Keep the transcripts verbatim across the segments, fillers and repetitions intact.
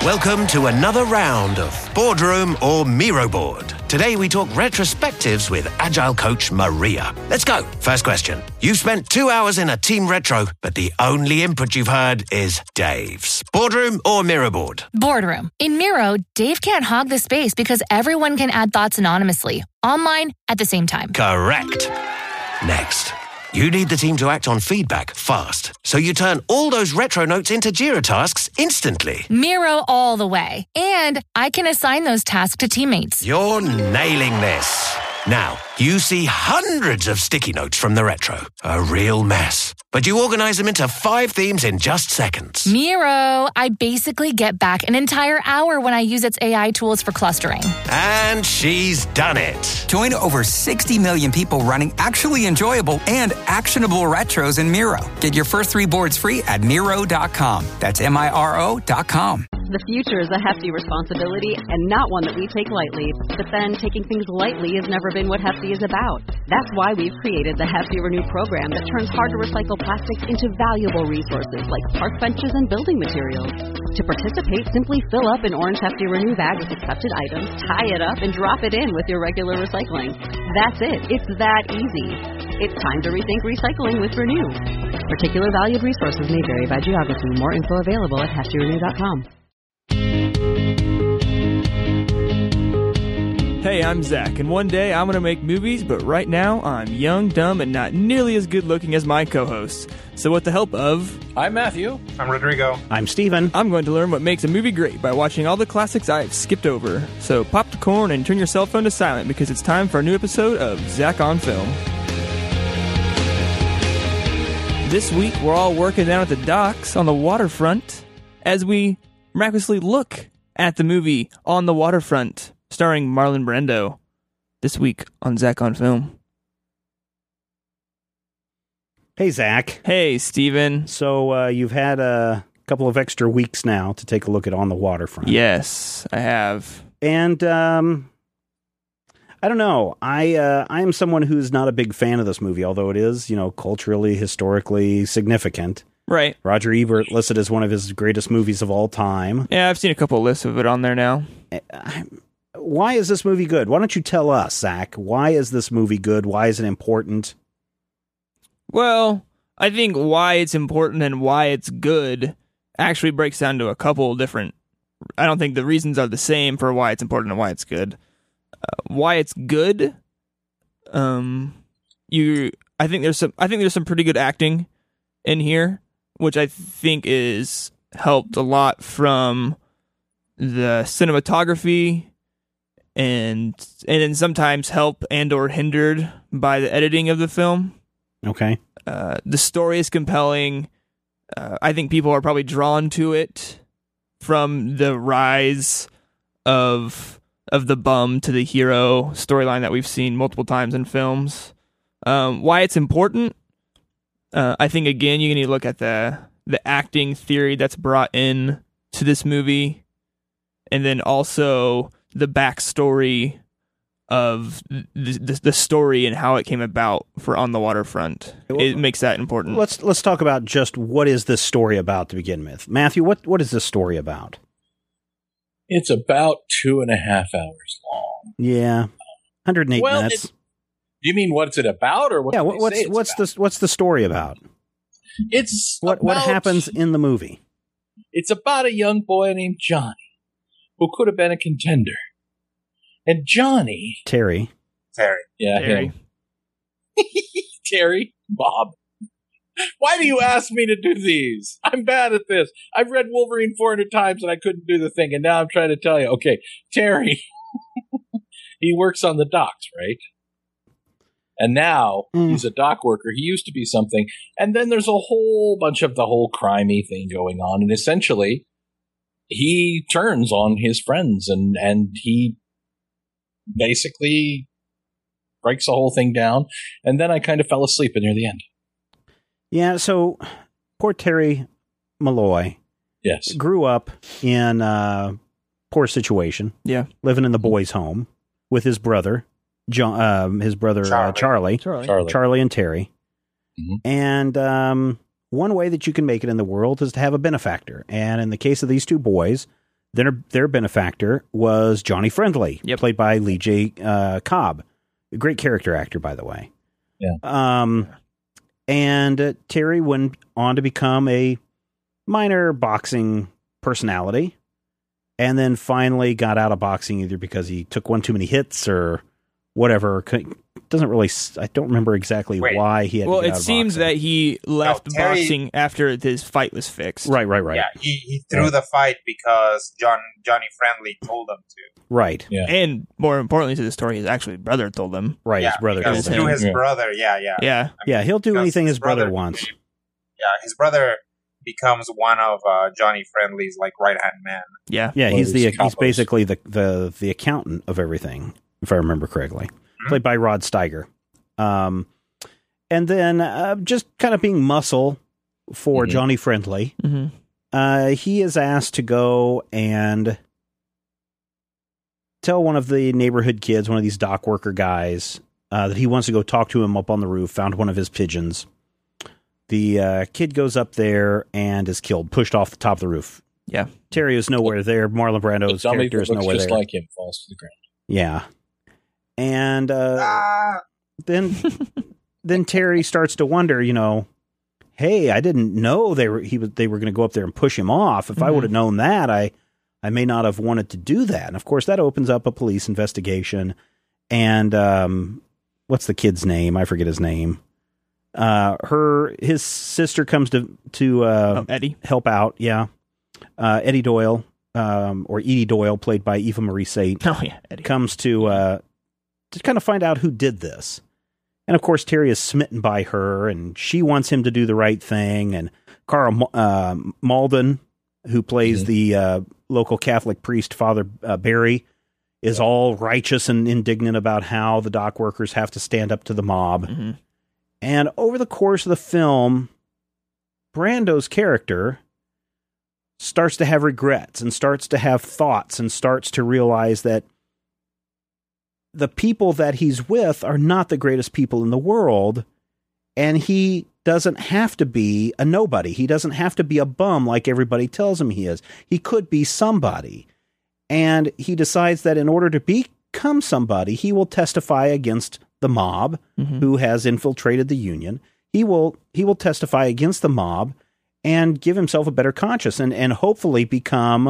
Welcome to another round of Boardroom or Miro Board. Today we talk retrospectives with Agile coach Maria. Let's go. First question. You've spent two hours in a team retro, but the only input you've heard is Dave's. Boardroom or Miro Board? Boardroom. In Miro, Dave can't hog the space because everyone can add thoughts anonymously, online, at the same time. Correct. Next. You need the team to act on feedback fast, so you turn all those retro notes into Jira tasks instantly. Miro all the way. And I can assign those tasks to teammates. You're nailing this. Now, you see hundreds of sticky notes from the retro. A real mess. But you organize them into five themes in just seconds. Miro, I basically get back an entire hour when I use its A I tools for clustering. And she's done it. Join over sixty million people running actually enjoyable and actionable retros in Miro. Get your first three boards free at Miro dot com. That's M I R O dot com. The future is a hefty responsibility and not one that we take lightly. But then taking things lightly has never been what Hefty is about. That's why we've created the Hefty Renew program that turns hard-to-recycle plastics into valuable resources like park benches and building materials. To participate, simply fill up an orange Hefty Renew bag with accepted items, tie it up, and drop it in with your regular recycling. That's it. It's that easy. It's time to rethink recycling with Renew. Particular valued resources may vary by geography. More info available at hefty renew dot com. Hey, I'm Zach, and one day I'm going to make movies, but right now I'm young, dumb, and not nearly as good looking as my co-hosts. So with the help of... I'm Matthew. I'm Rodrigo. I'm Steven. I'm going to learn what makes a movie great by watching all the classics I have skipped over. So pop the corn and turn your cell phone to silent because it's time for a new episode of Zach on Film. This week we're all working down at the docks on the waterfront as we miraculously look at the movie On the Waterfront, starring Marlon Brando, this week on Zach on Film. Hey, Zach. Hey, Steven. So uh, you've had a couple of extra weeks now to take a look at On the Waterfront. Yes, I have. And um, I don't know. I uh, I am someone who's not a big fan of this movie, although it is, you know, culturally, historically significant. Right. Roger Ebert listed as one of his greatest movies of all time. Yeah, I've seen a couple lists of it on there now. I, Why is this movie good? Why don't you tell us, Zach? Why is this movie good? Why is it important? Well, I think why it's important and why it's good actually breaks down to a couple different... I don't think the reasons are the same for why it's important and why it's good. Uh, why it's good, um, you. I think there's some. I think there's some pretty good acting in here, which I think is helped a lot from the cinematography. And and then sometimes help and or hindered by the editing of the film. Okay. Uh, the story is compelling. Uh, I think people are probably drawn to it from the rise of of the bum to the hero storyline that we've seen multiple times in films. Um, why it's important? Uh, I think again you need to look at the the acting theory that's brought in to this movie, and then also the backstory of the, the the story and how it came about for On the Waterfront. It makes that important. Let's let's talk about just what is this story about to begin with. Matthew, what what is this story about? It's about two and a half hours long. Yeah, one hundred eight well, minutes. It, you mean what's it about, or what? Yeah, what, what's what's about? the what's the story about? It's what about, what happens in the movie. It's about a young boy named Johnny who could have been a contender. And Johnny... Terry. Terry. Yeah, Terry. Terry. Bob. Why do you ask me to do these? I'm bad at this. I've read Wolverine four hundred times and I couldn't do the thing, and now I'm trying to tell you. Okay, Terry. He works on the docks, right? And now mm. he's a dock worker. He used to be something. And then there's a whole bunch of the whole crimey thing going on. And essentially, he turns on his friends and, and he basically breaks the whole thing down. And then I kind of fell asleep near the end. Yeah, so poor Terry Malloy yes. grew up in a poor situation. Yeah. Living in the boys' home with his brother, John, um, his brother Charlie. Uh, Charlie, Charlie, Charlie, Charlie, and Terry. Mm-hmm. And um, one way that you can make it in the world is to have a benefactor. And in the case of these two boys, Their, their benefactor was Johnny Friendly, yep. played by Lee J. Uh, Cobb. A great character actor, by the way. Yeah. Um, and uh, Terry went on to become a minor boxing personality, and then finally got out of boxing either because he took one too many hits or whatever. Doesn't really, I don't remember exactly Wait. why he had well, to get it out of seems boxing. that he left No, Terry- boxing after his fight was fixed. Right, right, right. Yeah, he, he threw the fight because John Johnny Friendly told him to. Right. Yeah. And more importantly to the story, his actually brother told him. Right, yeah, his brother. because told him. through his Yeah. brother, yeah, yeah. Yeah. I mean, Yeah, he'll do because anything his brother, became- wants. Yeah, his brother becomes one of uh, Johnny Friendly's like right hand man. Yeah. Yeah, Well, he's the he's he's capos. basically the, the the accountant of everything, if I remember correctly. Mm-hmm. Played by Rod Steiger. Um, and then uh, just kind of being muscle for Mhm. Johnny Friendly, Mm-hmm. uh, he is asked to go and tell one of the neighborhood kids, one of these dock worker guys, uh, that he wants to go talk to him up on the roof. Found one of his pigeons. The uh, kid goes up there and is killed, pushed off the top of the roof. Yeah. Terry is nowhere there. Marlon The Brando's dummy character that is looks nowhere just there. like him falls to the ground. Yeah. And uh, Ah, then then Terry starts to wonder, you know, hey, I didn't know they were he was they were going to go up there and push him off. If I Mhm. would have known that, I I may not have wanted to do that. And of course, that opens up a police investigation. And um, what's the kid's name? I forget his name. Uh, her his sister comes to to uh, Oh, Eddie. help out. Yeah, uh, Eddie Doyle um, or Edie Doyle, played by Eva Marie Saint, Oh, yeah. Eddie. comes to uh, to kind of find out who did this. And of course, Terry is smitten by her, and she wants him to do the right thing. And Carl uh, Malden, who plays Mhm. the uh, local Catholic priest, Father uh, Barry, is all righteous and indignant about how the dock workers have to stand up to the mob. Mm-hmm. And over the course of the film, Brando's character starts to have regrets and starts to have thoughts and starts to realize that the people that he's with are not the greatest people in the world, and he doesn't have to be a nobody. He doesn't have to be a bum like everybody tells him he is. He could be somebody. And he decides that in order to become somebody, he will testify against the mob Mm-hmm. who has infiltrated the Union. He will he will testify against the mob and give himself a better conscience and, and hopefully become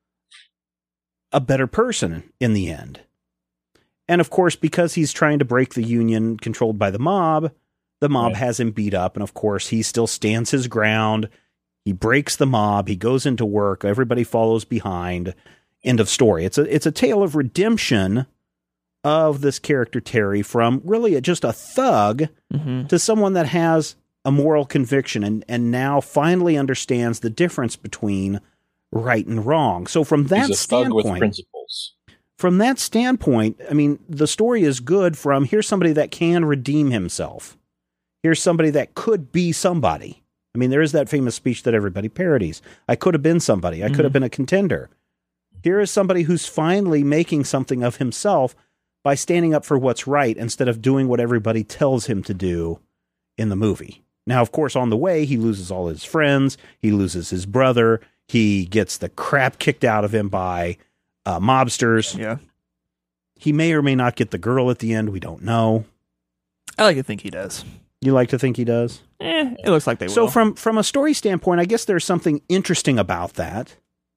a better person in the end. And of course, because he's trying to break the Union controlled by the mob, the mob Right. has him beat up. And of course, he still stands his ground. He breaks the mob. He goes into work. Everybody follows behind. End of story. It's a it's a tale of redemption of this character Terry from really just a thug Mm-hmm. to someone that has a moral conviction and, and now finally understands the difference between right and wrong. So from that He's a thug with standpoint, principles. from that standpoint, I mean, the story is good from here's somebody that can redeem himself. Here's somebody that could be somebody. I mean, there is that famous speech that everybody parodies. I could have been somebody. I could have Mhm. been a contender. Here is somebody who's finally making something of himself by standing up for what's right instead of doing what everybody tells him to do in the movie. Now, of course, on the way, he loses all his friends. He loses his brother. He gets the crap kicked out of him by uh, mobsters. Yeah. He may or may not get the girl at the end. We don't know. I like to think he does. You like to think he does? Eh, it looks like they So will. from from a story standpoint, I guess there's something interesting about that.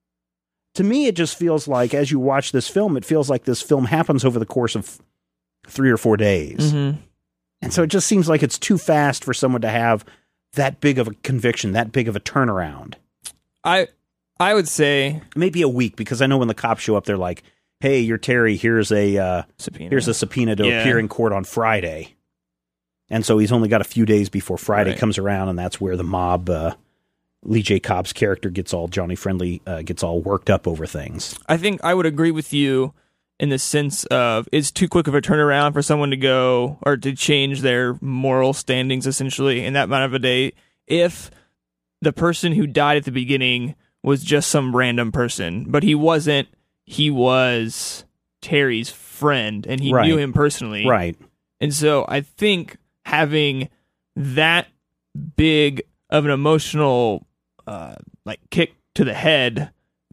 To me, it just feels like as you watch this film, it feels like this film happens over the course of three or four days. Mhm. And so it just seems like it's too fast for someone to have that big of a conviction, that big of a turnaround. I I would say Maybe a week, because I know when the cops show up, they're like, hey, you're Terry, here's a uh, subpoena. here's a subpoena to Yeah. appear in court on Friday. And so he's only got a few days before Friday Right. comes around, and that's where the mob, uh, Lee J. Cobb's character gets all Johnny Friendly, uh, gets all worked up over things. I think I would agree with you in the sense of it's too quick of a turnaround for someone to go or to change their moral standings essentially in that amount of a day. If the person who died at the beginning was just some random person, but he wasn't, he was Terry's friend and he Right. knew him personally. Right. And so I think having that big of an emotional uh, like kick to the head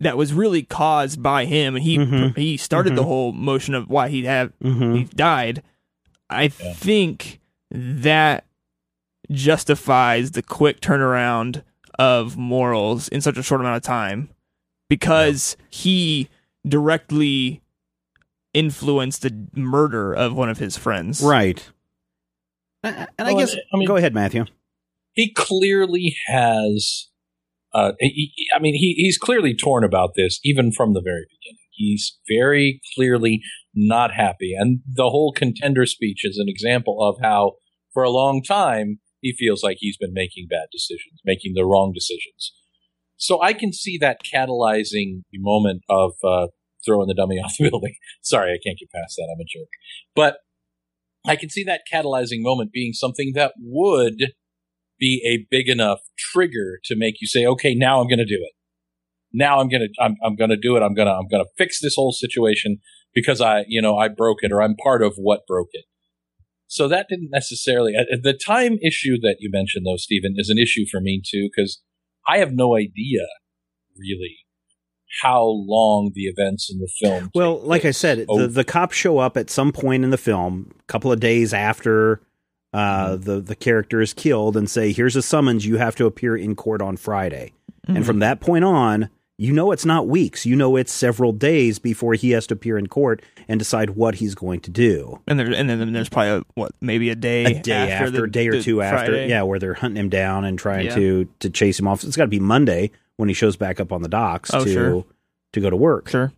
that was really caused by him, and he Mhm. he started Mhm. the whole motion of why he had Mhm. he died. I Yeah. think that justifies the quick turnaround of morals in such a short amount of time, because he directly influenced the murder of one of his friends. Right. And and I Well, guess, I mean- go ahead, Matthew. He clearly has. Uh, he, I mean, he, he's clearly torn about this, even from the very beginning. He's very clearly not happy. And the whole Contender speech is an example of how, for a long time, he feels like he's been making bad decisions, making the wrong decisions. So I can see that catalyzing the moment of uh, throwing the dummy off the building. Sorry, I can't get past that. I'm a jerk. But I can see that catalyzing moment being something that would be a big enough trigger to make you say, okay, now I'm going to do it. Now I'm going to, I'm, I'm going to do it. I'm going to, I'm going to fix this whole situation because I, you know, I broke it, or I'm part of what broke it. So that didn't necessarily, uh, the time issue that you mentioned though, Stephen, is an issue for me too, because I have no idea really how long the events in the film. Well, take like I place. said, Oh, the, the cops show up at some point in the film, a couple of days after uh, Mm-hmm. the, the character is killed, and say, here's a summons, you have to appear in court on Friday. Mm-hmm. And from that point on, you know it's not weeks. You know it's several days before he has to appear in court and decide what he's going to do. And there, and then there's probably a, what, maybe a day, A day after, the, a day or the two after, Friday. yeah, where they're hunting him down and trying Yeah. to to chase him off. It's got to be Monday when he shows back up on the docks Oh, to sure. to go to work. Sure.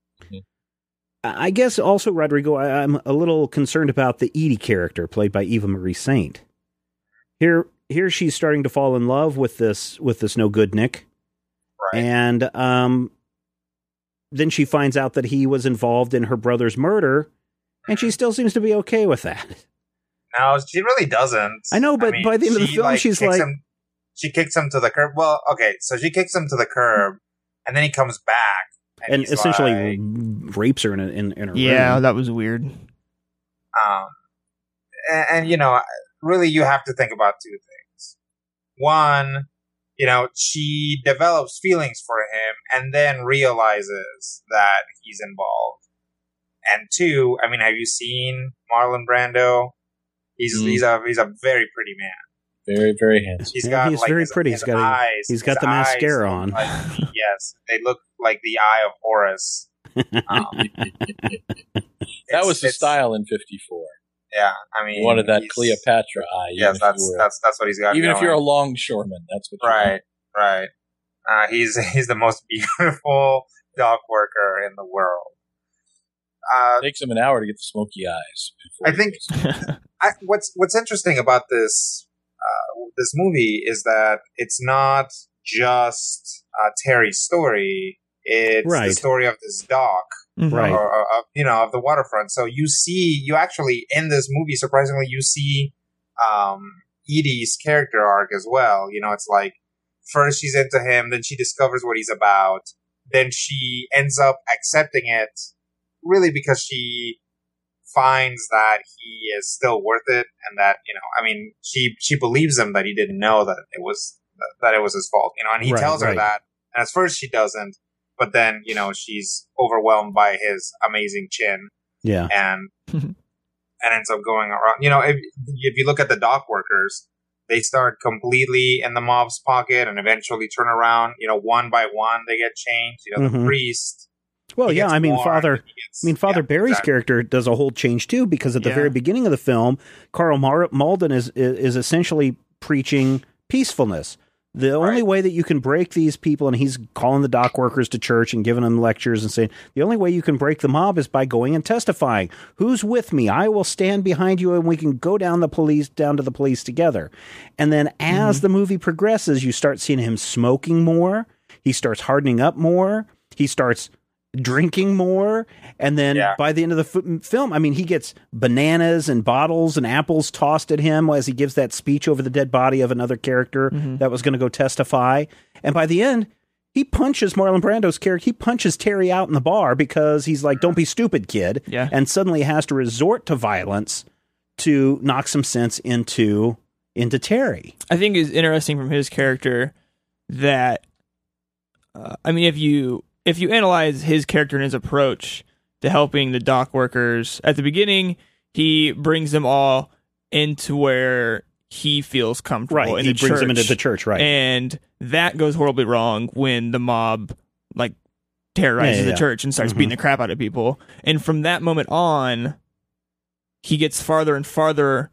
I guess also, Rodrigo, I, I'm a little concerned about the Edie character played by Eva Marie Saint. Here, here she's starting to fall in love with this with this no good Nick, Right. and um, then she finds out that he was involved in her brother's murder, and she still seems to be okay with that. No, she really doesn't. I know, but by the end of the she, film, she's kicks like- him- she kicks him to the curb. Well, okay, so she kicks him to the curb, and then he comes back, and, And he's essentially like, rapes her in a, in, in her Yeah, room. that was weird. um, and, and you know, really, you have to think about two things. One, you know, she develops feelings for him, and then realizes that he's involved. And two, I mean, have you seen Marlon Brando? He's Mm. he's a he's a very pretty man. Very, very handsome. He's Yeah, got he's like very his, pretty. his He's got a- eyes. he's got his the eyes mascara look on. like- yes, they look like the eye of Horus. Um, That was the it's- style in fifty-four. Yeah, I mean, You wanted that he's- Cleopatra eye. even Yes, if that's you were- that's that's what he's got. even if going. you're a longshoreman, that's what you right, right. Uh, he's he's the most beautiful dock worker in the world. Uh, It takes him an hour to get the smoky eyes. before I he think goes- I, what's what's interesting about this uh, this movie is that it's not just uh, Terry's story; it's Right. the story of this dock, Mhm. Right. or, or of, you know, of the waterfront. So you see, you actually in this movie, surprisingly, you see um, Edie's character arc as well. You know, it's like first she's into him, then she discovers what he's about, then she ends up accepting it, really because she finds that he is still worth it, and that, you know, I mean, she she believes him that he didn't know that it was that it was his fault, you know, and he Right, tells her right. that, and at first she doesn't, but then, you know, she's overwhelmed by his amazing chin, Yeah. and and ends up going around. You know, if if you look at the dock workers, they start completely in the mob's pocket and eventually turn around. You know, one by one they get changed. You know, Mhm. the priest. Well, he yeah, gets I mean, warned, Father. he gets- I mean, Father yeah, Barry's exactly. character does a whole change too, because at the Yeah. very beginning of the film, Carl Mar- Malden is, is is essentially preaching peacefulness. The only Right. way that you can break these people, and he's calling the dock workers to church and giving them lectures and saying, the only way you can break the mob is by going and testifying. Who's with me? I will stand behind you, and we can go down the police down to the police together. And then as the movie progresses, you start seeing him smoking more. He starts hardening up more. He starts drinking more, and then Yeah. by the end of the f- film, I mean, he gets bananas and bottles and apples tossed at him as he gives that speech over the dead body of another character that was going to go testify. And by the end, he punches Marlon Brando's character. He punches Terry out in the bar because he's like, "Don't be stupid, kid," Yeah. and suddenly has to resort to violence to knock some sense into into Terry. I think it's interesting from his character that, uh, I mean, if you if you analyze his character and his approach to helping the dock workers, at the beginning, he brings them all into where he feels comfortable. Right, in he the brings church. them into the church, right. And that goes horribly wrong when the mob, like, terrorizes Yeah, yeah, the yeah. church and starts Mhm. beating the crap out of people. And from that moment on, he gets farther and farther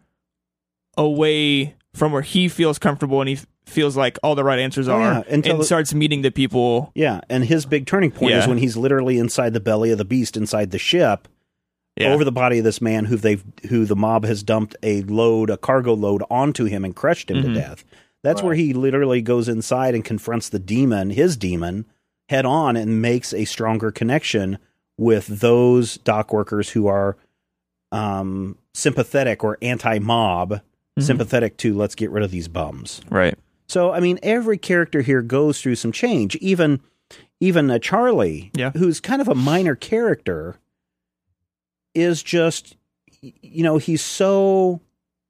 away from where he feels comfortable and he f- feels like all the right answers Oh, are, yeah, until and the- starts meeting the people. Yeah, and his big turning point is Yeah. when he's literally inside the belly of the beast, inside the ship, Yeah. over the body of this man who they've who the mob has dumped a load, a cargo load onto him and crushed him Mhm. to death. That's where he literally goes inside and confronts the demon, his demon, head on and makes a stronger connection with those dock workers who are um, sympathetic or anti-mob, Mhm. sympathetic to let's get rid of these bums. Right. So, I mean, every character here goes through some change. Even, even uh, Charlie, Yeah. who's kind of a minor character, is just, y- you know, he's so,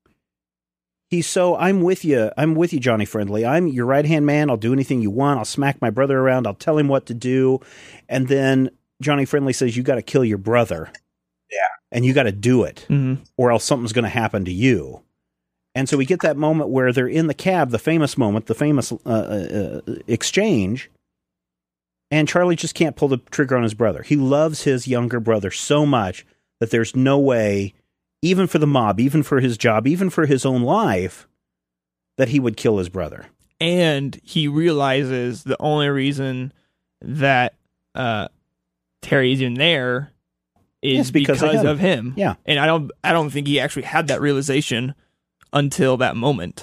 he's so, I'm with you. I'm with you, Johnny Friendly. I'm your right-hand man. I'll do anything you want. I'll smack my brother around. I'll tell him what to do. And then Johnny Friendly says, you got to kill your brother. Yeah. And you got to do it, hmm or else something's going to happen to you. And so we get that moment where they're in the cab, the famous moment, the famous uh, uh, exchange, and Charlie just can't pull the trigger on his brother. He loves his younger brother so much that there's no way, even for the mob, even for his job, even for his own life, that he would kill his brother. And he realizes the only reason that uh, Terry's in there is Yes, because because, of him. of him. Yeah. And I don't I don't think he actually had that realization until that moment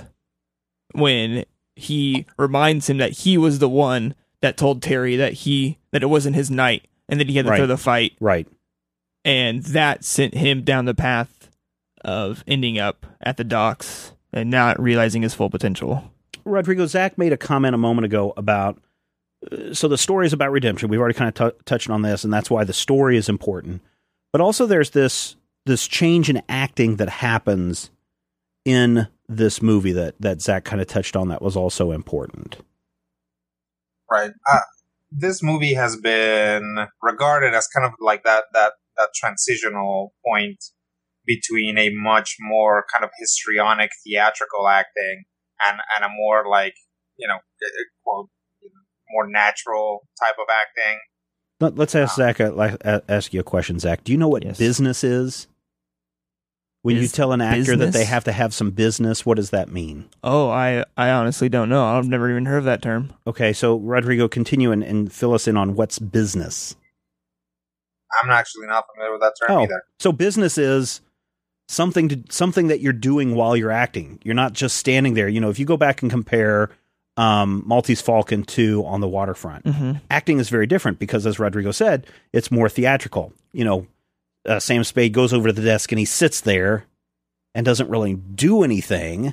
when he reminds him that he was the one that told Terry that he that it wasn't his night and that he had to Right. throw the fight, Right. and that sent him down the path of ending up at the docks and not realizing his full potential. Rodrigo, Zach made a comment a moment ago about, uh, so the story is about redemption. We've already kind of t- touched on this, and that's why the story is important. But also there's this this change in acting that happens in this movie that, that Zach kind of touched on that was also important. Right. Uh, this movie has been regarded as kind of like that, that, that transitional point between a much more kind of histrionic theatrical acting and, and a more like, you know, quote, more natural type of acting. Let, let's ask Zach, uh, like, uh, ask you a question, Zach. Do you know what Yes. business is? When you Biz- tell an actor that they business? have to have some business, what does that mean? Oh, I, I honestly don't know. I've never even heard of that term. Okay, so Rodrigo, continue and, and fill us in on what's business. I'm actually not familiar with that term Oh, either. so business is something to something that you're doing while you're acting. You're not just standing there. You know, if you go back and compare um, Maltese Falcon to On the Waterfront, Mm-hmm. acting is very different because, as Rodrigo said, it's more theatrical. You know, uh, Sam Spade goes over to the desk and he sits there and doesn't really do anything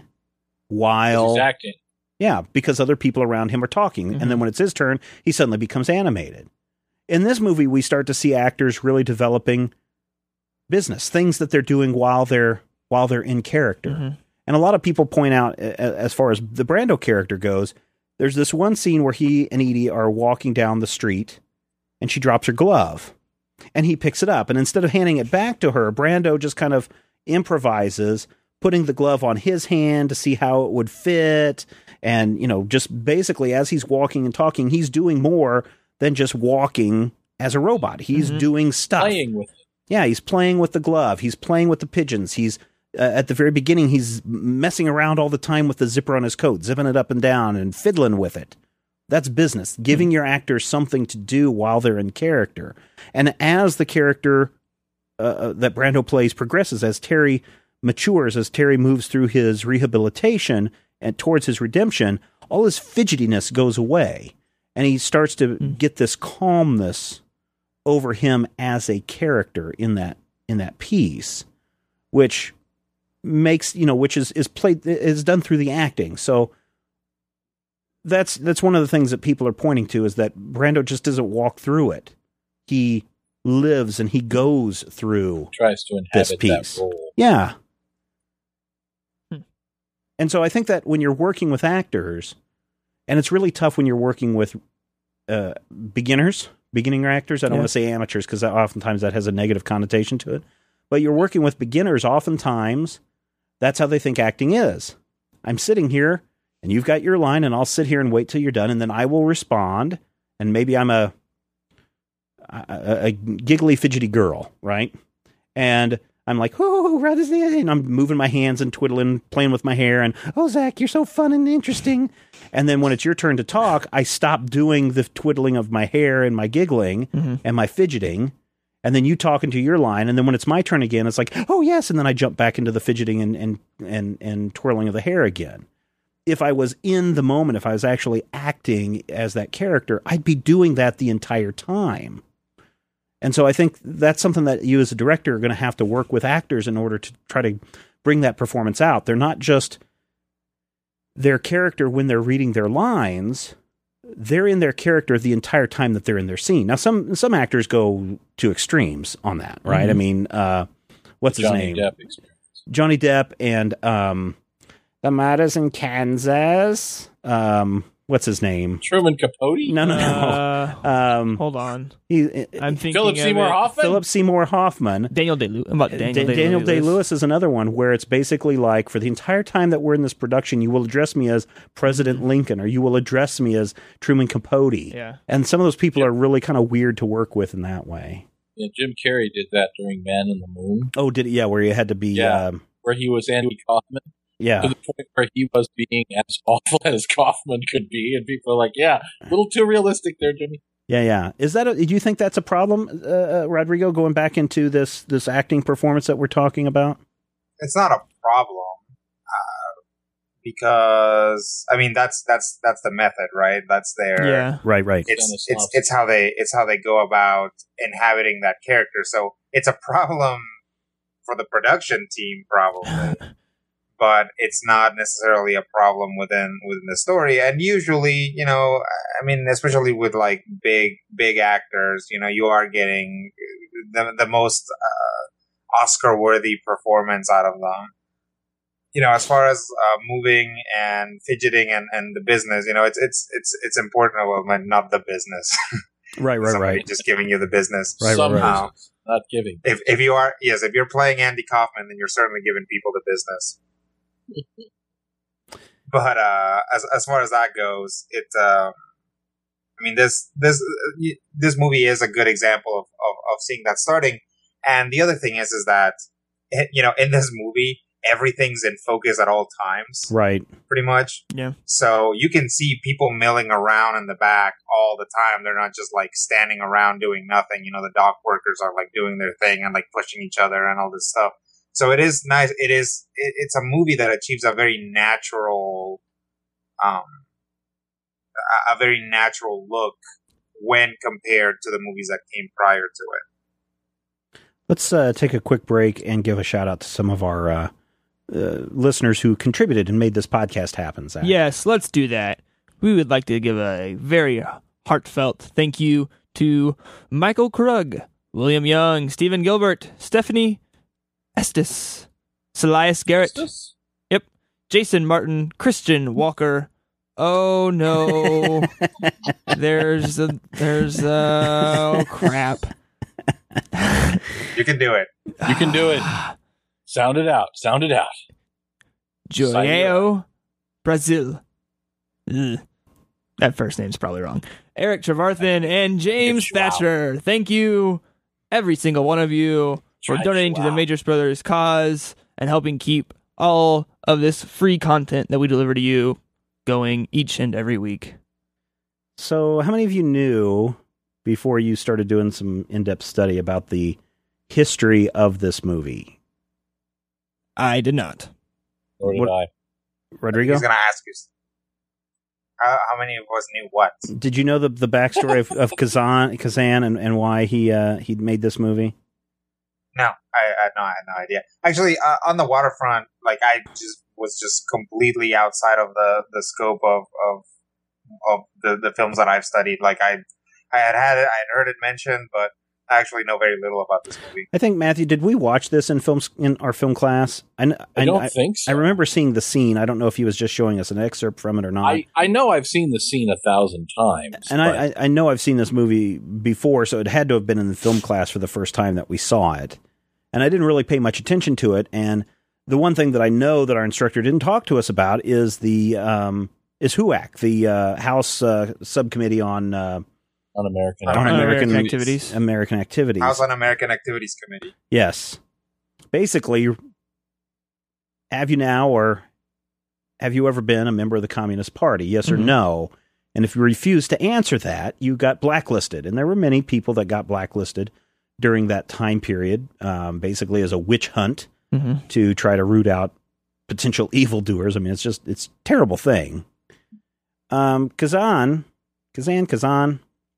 while He's acting. yeah, because other people around him are talking. Mhm. And then when it's his turn, he suddenly becomes animated. In this movie, we start to see actors really developing business, things that they're doing while they're while they're in character. Mhm. And a lot of people point out, a- a- as far as the Brando character goes, there's this one scene where he and Edie are walking down the street and she drops her glove and he picks it up. And instead of handing it back to her, Brando just kind of improvises, putting the glove on his hand to see how it would fit. And, you know, just basically as he's walking and talking, he's doing more than just walking as a robot. He's Mhm. doing stuff. Playing with it. Yeah, he's playing with the glove. He's playing with the pigeons. He's uh, at the very beginning, he's messing around all the time with the zipper on his coat, zipping it up and down and fiddling with it. That's business, giving your actors something to do while they're in character. And as the character uh, uh, that Brando plays progresses, as Terry matures, as Terry moves through his rehabilitation and towards his redemption, all his fidgetiness goes away. And he starts to Mm. get this calmness over him as a character in that in that piece, which makes, you know, which is is played is done through the acting. So that's that's one of the things that people are pointing to, is that Brando just doesn't walk through it. He lives and he goes through Tries to this inhabit piece. that role. Yeah. Hmm. And so I think that when you're working with actors, and it's really tough when you're working with uh, beginners, beginning actors. I don't Yeah. want to say amateurs because oftentimes that has a negative connotation to it. But you're working with beginners. Oftentimes, that's how they think acting is. I'm sitting here, and you've got your line, and I'll sit here and wait till you're done, and then I will respond. And maybe I'm a a, a giggly, fidgety girl, right? And I'm like, oh, rather than, and I'm moving my hands and twiddling, playing with my hair, and oh, Zach, you're so fun and interesting. And then when it's your turn to talk, I stop doing the twiddling of my hair and my giggling Mm-hmm. and my fidgeting, and then you talk into your line, and then when it's my turn again, it's like, oh yes, and then I jump back into the fidgeting and and and, and twirling of the hair again. If I was in the moment, if I was actually acting as that character, I'd be doing that the entire time. And so I think that's something that you as a director are going to have to work with actors in order to try to bring that performance out. They're not just their character when they're reading their lines. They're in their character the entire time that they're in their scene. Now, some some actors go to extremes on that, right? Mm-hmm. I mean, uh, what's his Johnny name? Depp experience. Johnny Depp and um, the Matters in Kansas. Um, what's his name? Truman Capote? No, no, no. Uh, um, hold on. he, I'm thinking Philip of Seymour it. Hoffman? Philip Seymour Hoffman. Daniel Day-Lewis. About Daniel Da- Daniel Day-Lewis. Day-Lewis is another one where it's basically like, for the entire time that we're in this production, you will address me as President Lincoln, or you will address me as Truman Capote. Yeah. And some of those people are really kind of weird to work with in that way. Yeah, Jim Carrey did that during Man in the Moon, Oh, did it? Yeah, where you had to be. Yeah. Um, where he was Andy Kaufman, to yeah. the point where he was being as awful as Kaufman could be, and people are like, yeah, a little too realistic there, Jimmy. Yeah, yeah. Is that? A, do you think that's a problem, uh, uh, Rodrigo? Going back into this this acting performance that we're talking about. It's not a problem uh, because I mean that's that's that's the method, right? That's their Yeah. Right, right. It's Dennis it's Hopper. it's how they it's how they go about inhabiting that character. So it's a problem for the production team, probably, but it's not necessarily a problem within within the story. And usually, you know, I mean, especially with like big big actors, you know, you are getting the the most uh, Oscar worthy performance out of them. You know, as far as uh, moving and fidgeting and, and the business, you know, it's it's it's it's important. Well, not the business. Right, right, Somebody right. just giving you the business. Right, Some right, right. business, not giving. If if you are yes, if you're playing Andy Kaufman, then you're certainly giving people the business. But uh, as as far as that goes, it. Um, I mean, this this this movie is a good example of, of, of seeing that starting. And the other thing is, is that you know, in this movie, everything's in focus at all times, Right. pretty much. Yeah. So you can see people milling around in the back all the time. They're not just like standing around doing nothing. You know, the dock workers are like doing their thing and like pushing each other and all this stuff. So it is nice. It is, it, it's a movie that achieves a very natural, um, a, a very natural look when compared to the movies that came prior to it. Let's uh, take a quick break and give a shout out to some of our uh, uh, listeners who contributed and made this podcast happen, Zach. Yes, let's do that. We would like to give a very heartfelt thank you to Michael Krug, William Young, Stephen Gilbert, Stephanie Estes, Celias Garrett, Justice? yep, Jason Martin, Christian Walker. Oh no, there's a, there's a, oh crap. You can do it. You can do it. Sound it out. Sound it out. Joao Brazil. Ugh. That first name's probably wrong. Eric Trevarthen and James It's Joao. Thatcher. Thank you, every single one of you, for Right, donating to the Joao. Majors Brothers cause and helping keep all of this free content that we deliver to you going each and every week. So, how many of you knew before you started doing some in-depth study about the history of this movie? I did not. Or did What- I? Rodrigo, He's going to ask you. How, how many of us knew what? did you know the the backstory of, of Kazan, Kazan and, and why he uh, he made this movie? No, I, I, no, I had no idea. Actually, uh, on the waterfront, like I just was just completely outside of the, the scope of of of the, the films that I've studied. Like I, I had had it, I had heard it mentioned, but I actually know very little about this movie. I think, Matthew, did we watch this in films in our film class? I, I, I don't I, think so. I remember seeing the scene. I don't know if he was just showing us an excerpt from it or not. I, I know I've seen the scene a thousand times. And I, I, I know I've seen this movie before, so it had to have been in the film class for the first time that we saw it. And I didn't really pay much attention to it. And the one thing that I know that our instructor didn't talk to us about is the um, is H U A C, the uh, House uh, Subcommittee on uh, on American, on American, American activities. American activities. House on American Activities Committee. Yes. Basically, have you now or have you ever been a member of the Communist Party? Yes or Mm-hmm. no? And if you refuse to answer that, you got blacklisted. And there were many people that got blacklisted during that time period, um, basically as a witch hunt Mm-hmm. to try to root out potential evildoers. I mean, it's just, it's a terrible thing. Um, Kazan, Kazan, Kazan,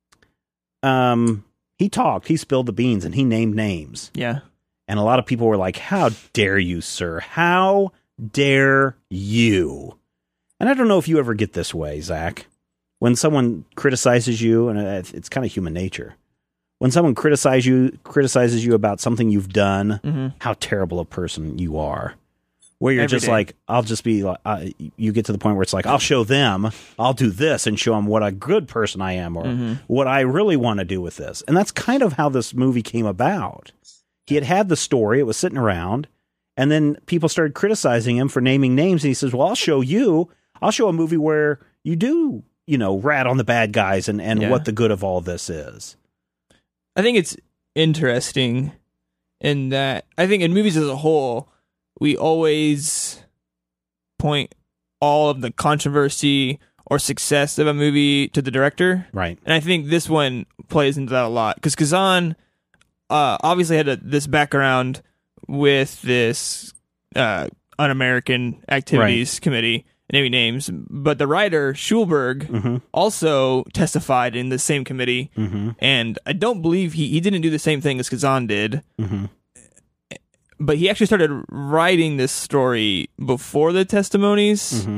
um, he talked, he spilled the beans, and he named names. Yeah. And a lot of people were like, how dare you, sir? How dare you? And I don't know if you ever get this way, Zach. When someone criticizes you, and it's kind of human nature, when someone criticizes you, criticizes you about something you've done, Mm-hmm. how terrible a person you are. Where you're Every just day. like, I'll just be like, uh, you get to the point where it's like, I'll show them, I'll do this and show them what a good person I am, or Mm-hmm. what I really want to do with this. And that's kind of how this movie came about. He had had the story, it was sitting around, and then people started criticizing him for naming names, and he says, well, I'll show you, I'll show a movie where you do, you know, rat on the bad guys and, and Yeah. what the good of all this is. I think it's interesting in that I think in movies as a whole, we always point all of the controversy or success of a movie to the director. Right. And I think this one plays into that a lot because Kazan uh, obviously had a, this background with this uh, Un-American Activities Committee, naming names, but the writer Schulberg Mm-hmm. also testified in the same committee, Mm-hmm. and I don't believe he, he didn't do the same thing as Kazan did, Mm-hmm. but he actually started writing this story before the testimonies. Mm-hmm.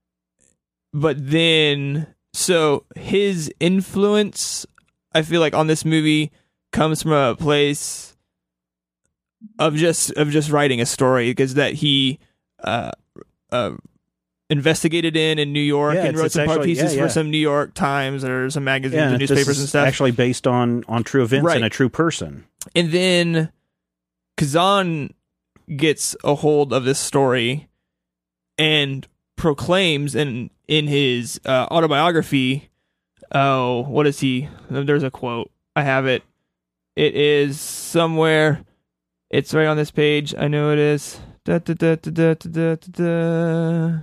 But then, so his influence, I feel like, on this movie comes from a place of just of just writing a story, because that he uh, uh, investigated in in New York Yeah, and it's- wrote it's some part actually- pieces yeah, yeah. for some New York Times or some magazines Yeah, and this newspapers is and stuff. actually based on, on true events Right. and a true person. And then Kazan gets a hold of this story and proclaims in in his uh, autobiography, oh, what is he? There's a quote. I have it. It is somewhere. It's right on this page. I know it is. Da, da, da, da, da, da, da, da.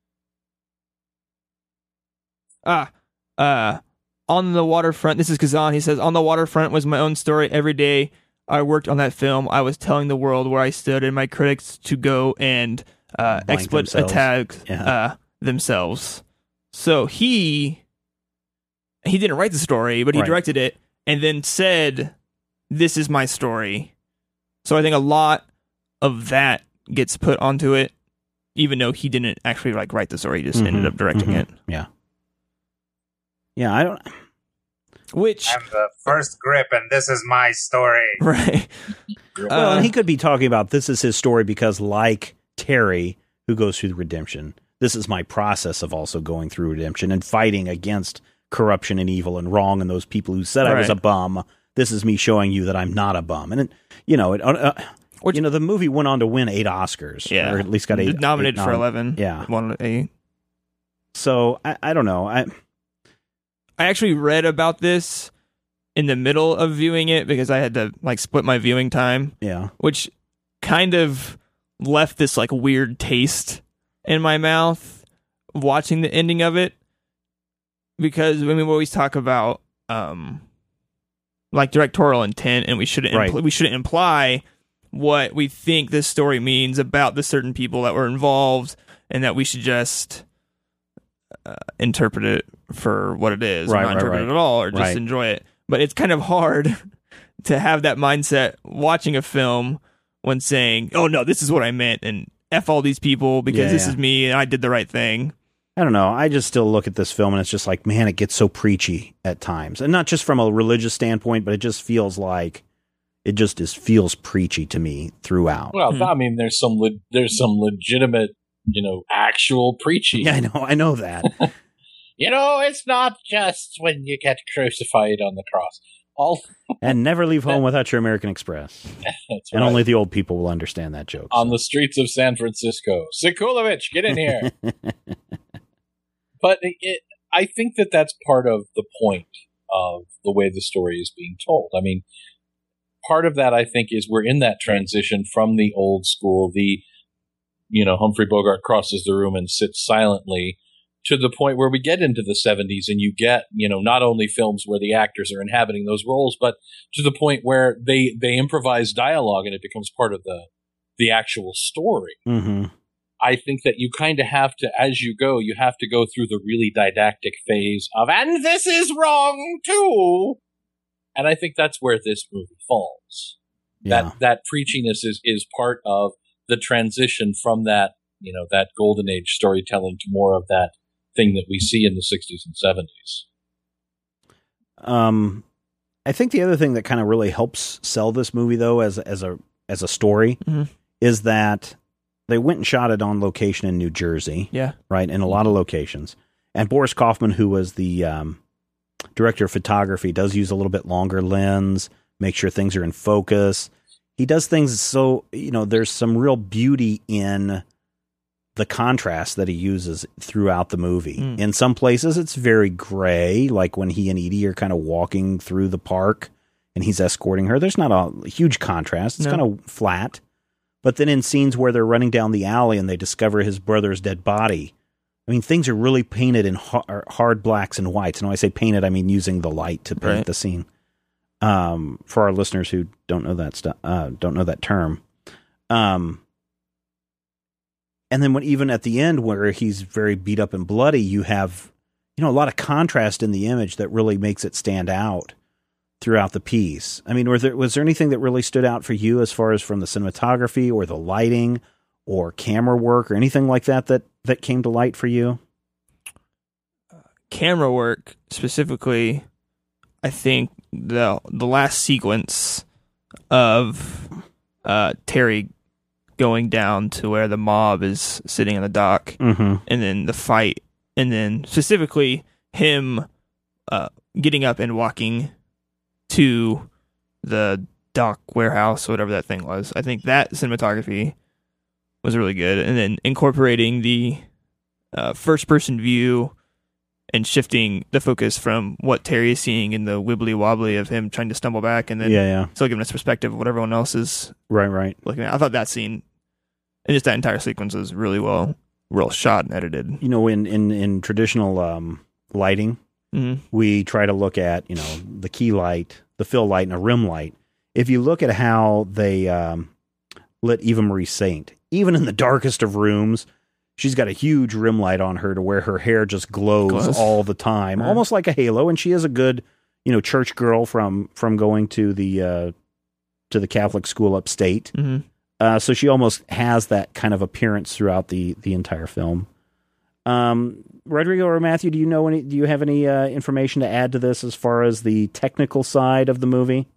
Ah, uh, on the waterfront. This is Kazan. He says, on the waterfront was my own story every day. I worked on that film. I was telling the world where I stood and my critics to go and uh, Blank exploit themselves. attack Yeah. uh, themselves. So he he didn't write the story, but he Right. directed it and then said, "This is my story." So I think a lot of that gets put onto it, even though he didn't actually like write the story. He just Mhm, ended up directing mhm. it. Yeah. Yeah, I don't... Which, I'm the first grip, and this is my story. right? Well, Uh, and he could be talking about this is his story because, like Terry, who goes through the redemption, this is my process of also going through redemption and fighting against corruption and evil and wrong and those people who said I was Right. a bum. This is me showing you that I'm not a bum. And, it, you know, it, uh, Which- you know, the movie went on to win eight Oscars. yeah, Or at least got eight. nominated eight for nom- eleven. Yeah. One eight. So, I, I don't know. I I actually read about this in the middle of viewing it because I had to like split my viewing time, Yeah. which kind of left this like weird taste in my mouth watching the ending of it, because I mean we always talk about um like directorial intent, and we shouldn't Right. impl- we shouldn't imply what we think this story means about the certain people that were involved, and that we should just uh, interpret it for what it is, Right, or not right, interpret right. it at all, or just Right. enjoy it. But it's kind of hard to have that mindset watching a film when saying, "Oh no, this is what I meant," and F all these people because Yeah, this yeah. is me and I did the right thing. I don't know. I just still look at this film and it's just like, man, it gets so preachy at times. And not just from a religious standpoint, but it just feels like it just is, feels preachy to me throughout. Well, hmm. I mean, there's some le- there's some legitimate, you know, actual preaching. Yeah, I know. I know that. You know, it's not just when you get crucified on the cross. All and never leave home without your American Express. That's and right. only the old people will understand that joke. On so. the streets of San Francisco. Sekulovich, get in here. But it, I think that that's part of the point of the way the story is being told. I mean, part of that, I think, is we're in that transition from the old school, the, you know, Humphrey Bogart crosses the room and sits silently, to the point where we get into the seventies and you get, you know, not only films where the actors are inhabiting those roles, but to the point where they, they improvise dialogue and it becomes part of the, the actual story. Mm-hmm. I think that you kind of have to, as you go, you have to go through the really didactic phase of, and this is wrong too. And I think that's where this movie falls. Yeah. That, that preachiness is, is part of the transition from that, you know, that golden age storytelling to more of that thing that we see in the sixties and seventies. Um, I think the other thing that kind of really helps sell this movie, though, as as a as a story, mm-hmm. is that they went and shot it on location in New Jersey. Yeah, right, in a lot of locations. And Boris Kaufman, who was the um, director of photography, does use a little bit longer lens, make sure things are in focus. He does things so, you know, there's some real beauty in the contrast that he uses throughout the movie. Mm. In some places, it's very gray, like when he and Edie are kind of walking through the park and he's escorting her. There's not a huge contrast. It's no. kind of flat. But then in scenes where they're running down the alley and they discover his brother's dead body, I mean, things are really painted in hard, hard blacks and whites. And when I say painted, I mean using the light to paint right. the scene. Um, for our listeners who don't know that stuff, uh, don't know that term. Um, And then when even at the end where he's very beat up and bloody, you have, you know, a lot of contrast in the image that really makes it stand out throughout the piece. I mean, was there, was there anything that really stood out for you as far as from the cinematography or the lighting or camera work or anything like that that, that came to light for you? Uh, camera work specifically, I think the the last sequence of uh, Terry going down to where the mob is sitting on the dock, mm-hmm. and then the fight, and then specifically him uh, getting up and walking to the dock warehouse, whatever that thing was. I think that cinematography was really good, and then incorporating the uh, first-person view and shifting the focus from what Terry is seeing in the wibbly-wobbly of him trying to stumble back, and then yeah, yeah. still giving us perspective of what everyone else is right, right. looking at. I thought that scene and just that entire sequence was really well, well shot and edited. You know, in in in traditional um, lighting, mm-hmm. we try to look at, you know, the key light, the fill light, and a rim light. If you look at how they um, lit Eva Marie Saint, even in the darkest of rooms, she's got a huge rim light on her to where her hair just glows, glows. all the time, right. almost like a halo. And she is a good, you know, church girl from from going to the uh, to the Catholic school upstate. Mm-hmm. Uh, so she almost has that kind of appearance throughout the the entire film. Um, Rodrigo or Matthew, do you know any? Do you have any uh, information to add to this as far as the technical side of the movie?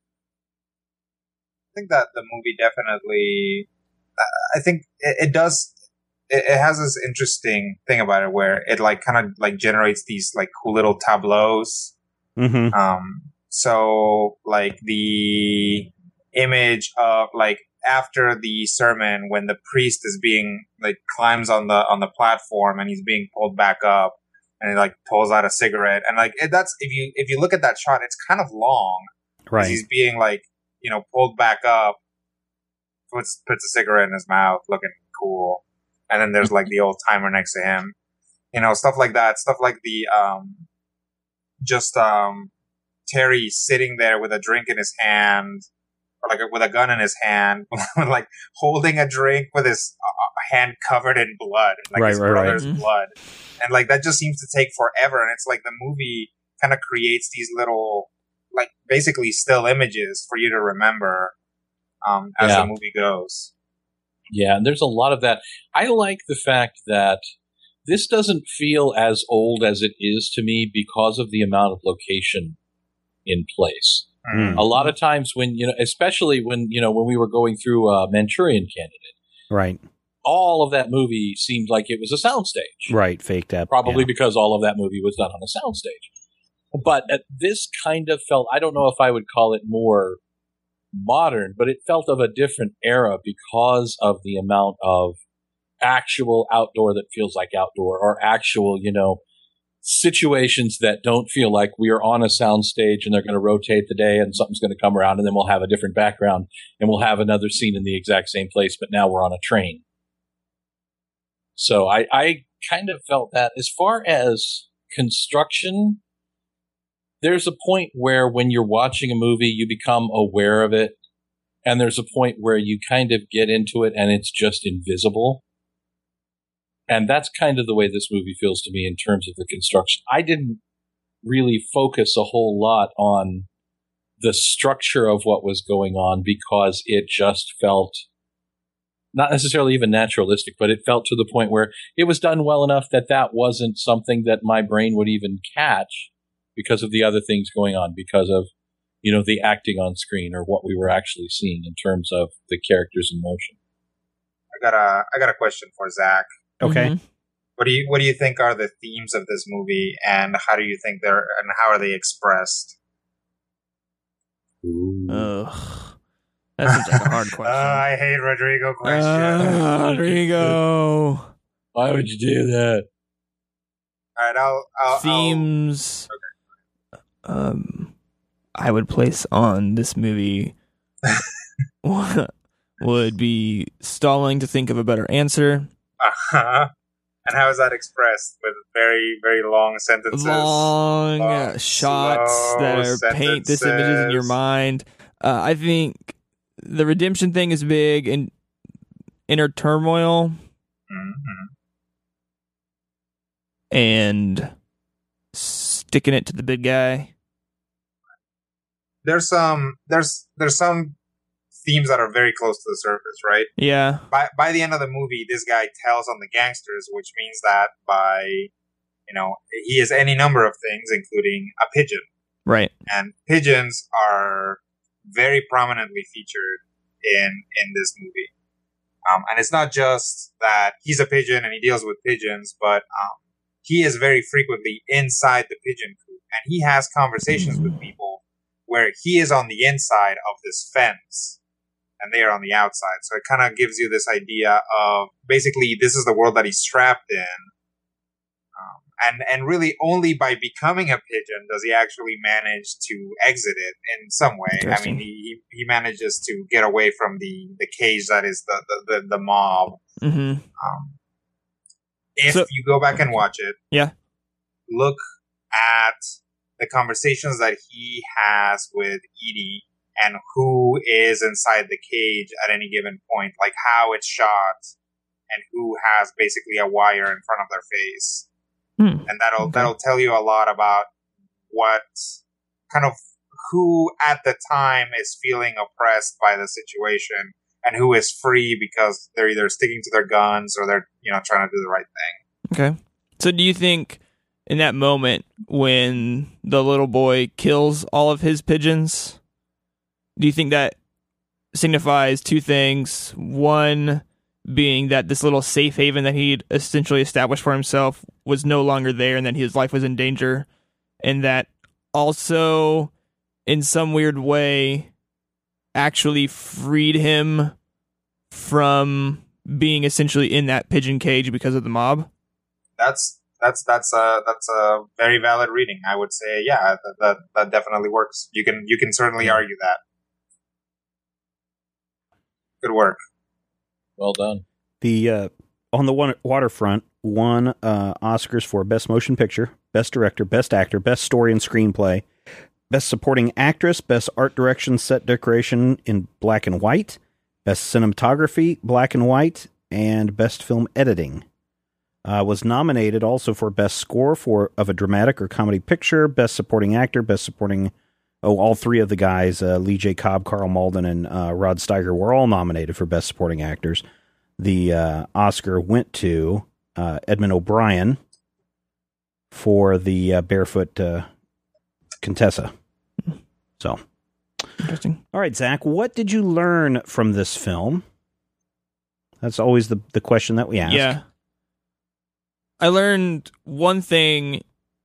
I think that the movie definitely. Uh, I think it, it does. It, it has this interesting thing about it where it like kind of like generates these like cool little tableaus. Mm-hmm. Um. So like the image of like after the sermon when the priest is being like climbs on the on the platform and he's being pulled back up and he like pulls out a cigarette and like it, that's if you if you look at that shot it's kind of long, right? He's being like you know pulled back up, puts puts a cigarette in his mouth, looking cool, and then there's like the old timer next to him, you know, stuff like that, stuff like the um just um Terry sitting there with a drink in his hand. Or like with a gun in his hand, like holding a drink with his uh, hand covered in blood, like right, his right, brother's right. blood, and like that just seems to take forever. And it's like the movie kind of creates these little, like basically still images for you to remember um, as yeah. the movie goes. Yeah, and there's a lot of that. I like the fact that this doesn't feel as old as it is to me because of the amount of location in place. Mm. A lot of times when, you know, especially when, you know, when we were going through uh, Manchurian Candidate, Right. all of that movie seemed like it was a soundstage. Right. Faked up. Probably yeah. because all of that movie was done on a soundstage. But uh, this kind of felt, I don't know if I would call it more modern, but it felt of a different era because of the amount of actual outdoor that feels like outdoor, or actual, you know, situations that don't feel like we are on a soundstage and they're going to rotate the day and something's going to come around and then we'll have a different background and we'll have another scene in the exact same place, but now we're on a train. So I, I kind of felt that. As far as construction, there's a point where when you're watching a movie, you become aware of it. And there's a point where you kind of get into it and it's just invisible. And that's kind of the way this movie feels to me in terms of the construction. I didn't really focus a whole lot on the structure of what was going on because it just felt not necessarily even naturalistic, but it felt to the point where it was done well enough that that wasn't something that my brain would even catch because of the other things going on, because of, you know, the acting on screen or what we were actually seeing in terms of the characters in motion. I got a I got a question for Zach. Okay. Mm-hmm. What do you what do you think are the themes of this movie, and how do you think they're and how are they expressed? Ugh. That seems like a hard question. Uh, I hate Rodrigo questions. Uh, Rodrigo. Why would you do that? All right, I'll, I'll Themes. I'll, Um, I would place on this movie would be stalling to think of a better answer. uh-huh. And how is that expressed? With very, very long sentences? Long, long shots slow that are paint this images in your sentences. mind. Uh, I think the redemption thing is big, and inner turmoil Mm-hmm. and sticking it to the big guy. There's some there's there's some themes that are very close to the surface, right? Yeah. By by the end of the movie, this guy tells on the gangsters, which means that by you know he is any number of things, including a pigeon. Right. And pigeons are very prominently featured in in this movie. Um, and it's not just that he's a pigeon and he deals with pigeons, but um, he is very frequently inside the pigeon coop, and he has conversations with people where he is on the inside of this fence and they are on the outside. So it kind of gives you this idea of basically this is the world that he's trapped in. Um, and, and really only by becoming a pigeon does he actually manage to exit it in some way. I mean, he, he manages to get away from the, the cage that is the, the, the, the mob. Mm-hmm. Um, if So- you go back and watch it, Yeah. look at the conversations that he has with Edie and who is inside the cage at any given point, like how it's shot and who has basically a wire in front of their face. Hmm. And that'll Okay. that'll tell you a lot about what kind of who at the time is feeling oppressed by the situation and who is free because they're either sticking to their guns or they're, you know, trying to do the right thing. Okay. So do you think in that moment when the little boy kills all of his pigeons, do you think that signifies two things? One being that this little safe haven that he'd essentially established for himself was no longer there and that his life was in danger, and that also in some weird way actually freed him from being essentially in that pigeon cage because of the mob? That's that's that's a that's a very valid reading. I would say, yeah, that that, that definitely works. You can you can certainly argue that. Good work. Well done. The uh, on the one waterfront won uh, Oscars for Best Motion Picture, Best Director, Best Actor, Best Story and Screenplay, Best Supporting Actress, Best Art Direction, Set Decoration in Black and White, Best Cinematography, Black and White, and Best Film Editing. Uh, was nominated also for Best Score for of a Dramatic or Comedy Picture, Best Supporting Actor, Best Supporting... Oh, all three of the guys, uh, Lee J. Cobb, Carl Malden, and uh, Rod Steiger, were all nominated for Best Supporting Actors. The uh, Oscar went to uh, Edmund O'Brien for the uh, barefoot uh, Contessa. So, interesting. All right, Zach, what did you learn from this film? That's always the, the question that we ask. Yeah. I learned one thing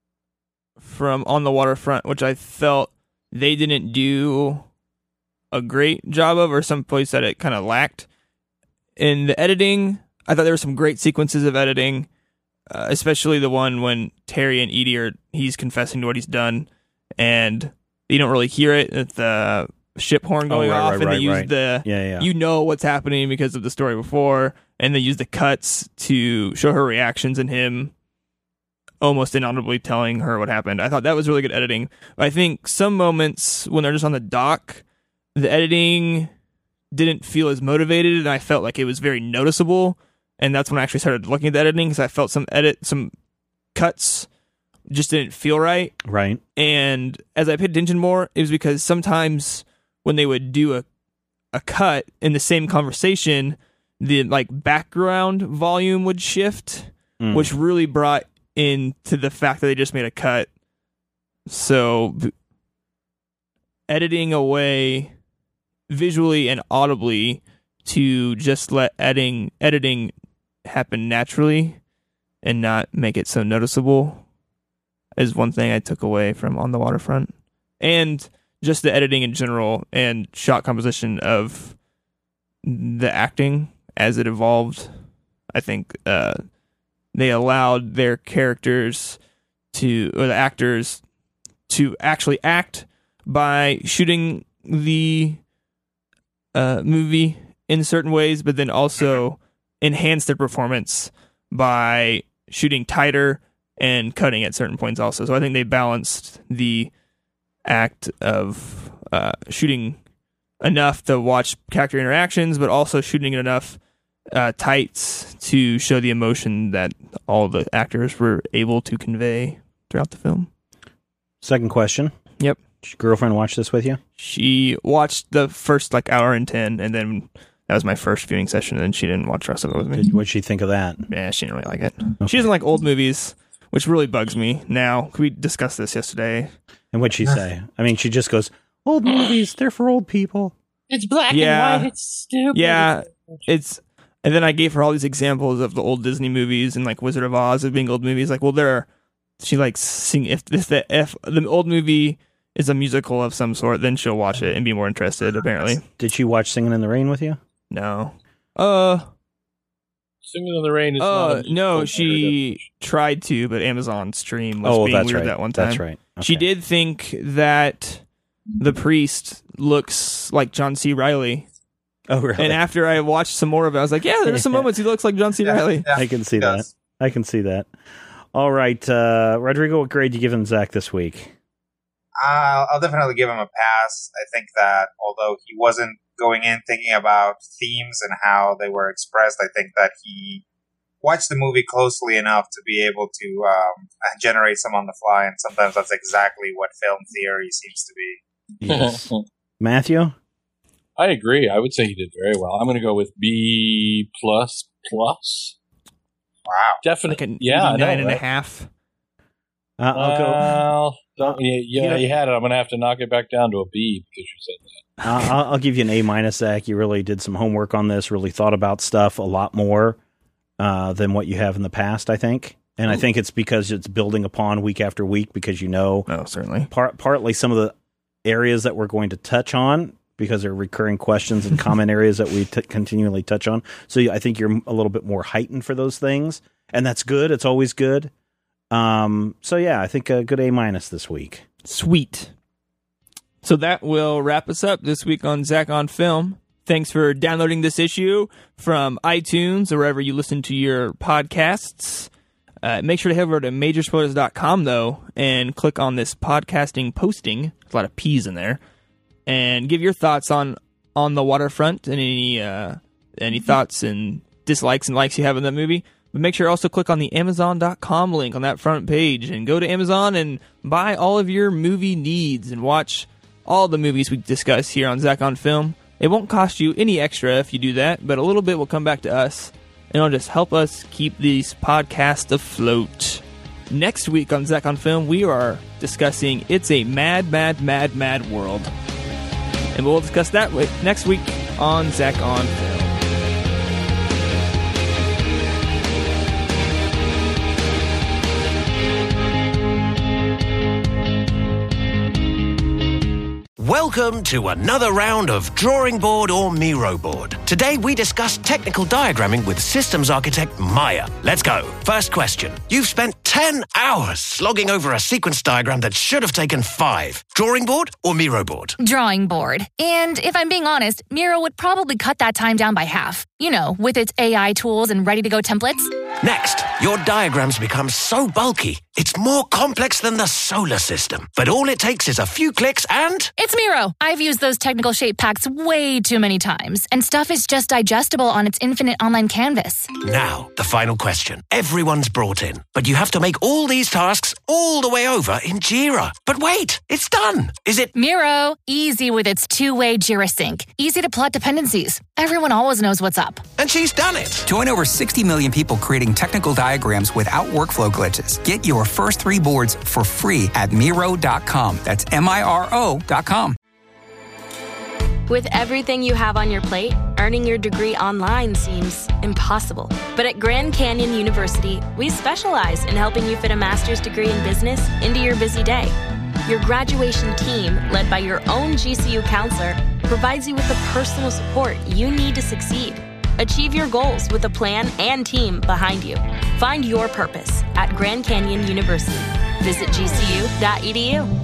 from On the Waterfront, which I felt they didn't do a great job of, or some place that it kind of lacked. In the editing, I thought there were some great sequences of editing, uh, especially the one when Terry and Edie are, he's confessing to what he's done, and you don't really hear it, the ship horn going oh, right, off, right, and right, they use right. the, yeah, yeah. you know what's happening because of the story before, and they use the cuts to show her reactions and him almost inaudibly telling her what happened. I thought that was really good editing. I think some moments when they're just on the dock, the editing didn't feel as motivated, and I felt like it was very noticeable. And that's when I actually started looking at the editing, because I felt some edit, some cuts just didn't feel right. Right. And as I paid attention more, it was because sometimes when they would do a a cut in the same conversation, the like background volume would shift, mm. which really brought into the fact that they just made a cut. So editing away visually and audibly to just let editing editing happen naturally and not make it so noticeable is one thing I took away from On the Waterfront. And just the editing in general and shot composition of the acting as it evolved. I think uh, they allowed their characters to, or the actors to actually act by shooting the uh, movie in certain ways, but then also enhance their performance by shooting tighter and cutting at certain points also. So I think they balanced the act of uh, shooting enough to watch character interactions, but also shooting enough uh, tights to show the emotion that all the actors were able to convey throughout the film. Second question. Yep. Did your girlfriend watch this with you? She watched the first like hour and ten, and then that was my first viewing session, and then she didn't watch the rest of it with me. Did, what'd she think of that? Yeah, she didn't really like it. Okay. She doesn't like old movies, which really bugs me now. We discussed this yesterday. And what'd she say? I mean, she just goes, old movies, they're for old people. It's black yeah. and white, it's stupid. Yeah, it's... And then I gave her all these examples of the old Disney movies and like Wizard of Oz of being old movies. Like, well, there are, she likes sing if if the if the old movie is a musical of some sort, then she'll watch it and be more interested. Apparently, did she watch Singing in the Rain with you? No. Uh. Singing in the Rain is uh, not a no. She tried to, but Amazon Stream was oh, being that's weird right. that one time. That's right. Okay. She did think that the priest looks like John C. Reilly. Oh, really? And after I watched some more of it, I was like, yeah, there's some moments he looks like John C. Yeah, Reilly. yeah, I can see he that. does. I can see that. All right. Uh, Rodrigo, what grade do you give him Zach this week? I'll, I'll definitely give him a pass. I think that although he wasn't going in thinking about themes and how they were expressed, I think that he watched the movie closely enough to be able to um, generate some on the fly, and sometimes that's exactly what film theory seems to be. Yes. Matthew? I agree. I would say he did very well. I'm going to go with B plus plus. Wow, definitely. Like an yeah, eighty-nine I know, and a right? half. Uh, I'll go. Well, don't, you, you, You know- you had it. I'm going to have to knock it back down to a B because you said that. Uh, I'll, I'll give you an A minus, Zach. You really did some homework on this, really thought about stuff a lot more uh, than what you have in the past, I think. And I think it's because it's building upon week after week because you know Oh, certainly. part, partly some of the areas that we're going to touch on because they're recurring questions and common areas that we t- continually touch on. So I think you're a little bit more heightened for those things. And that's good. It's always good. Um, so, yeah, I think a good A minus this week. Sweet. So that will wrap us up this week on Zach on Film. Thanks for downloading this issue from iTunes or wherever you listen to your podcasts. Uh, make sure to head over to major spoilers dot com, though, and click on this podcasting posting. There's a lot of P's in there. And give your thoughts on, on The Waterfront and any, uh, any thoughts and dislikes and likes you have in that movie. But make sure to also click on the amazon dot com link on that front page and go to Amazon and buy all of your movie needs and watch all the movies we discuss here on Zach on Film. It won't cost you any extra if you do that, but a little bit will come back to us and it'll just help us keep these podcasts afloat. Next week on Zach on Film, we are discussing It's a Mad, Mad, Mad, Mad World. And we'll discuss that next week on Zach on Film. Welcome to another round of Drawing Board or Miro Board. Today we discuss technical diagramming with systems architect Maya. Let's go. First question. You've spent ten hours slogging over a sequence diagram that should have taken five. Drawing board or Miro board? Drawing board. And if I'm being honest, Miro would probably cut that time down by half. You know, with its A I tools and ready-to-go templates. Next, your diagrams become so bulky, it's more complex than the solar system. But all it takes is a few clicks and... It's Miro. I've used those technical shape packs way too many times, and stuff is just digestible on its infinite online canvas. Now, the final question. Everyone's brought in, but you have to make all these tasks all the way over in Jira. But wait, it's done. Is it... Miro, easy with its two-way Jira sync. Easy to plot dependencies. Everyone always knows what's up. And she's done it. Join over sixty million people creating technical diagrams without workflow glitches. Get your first three boards for free at Miro dot com. That's M I R O dot com. With everything you have on your plate, earning your degree online seems impossible. But at Grand Canyon University, we specialize in helping you fit a master's degree in business into your busy day. Your graduation team, led by your own G C U counselor, provides you with the personal support you need to succeed. Achieve your goals with a plan and team behind you. Find your purpose at Grand Canyon University. Visit G C U dot E D U.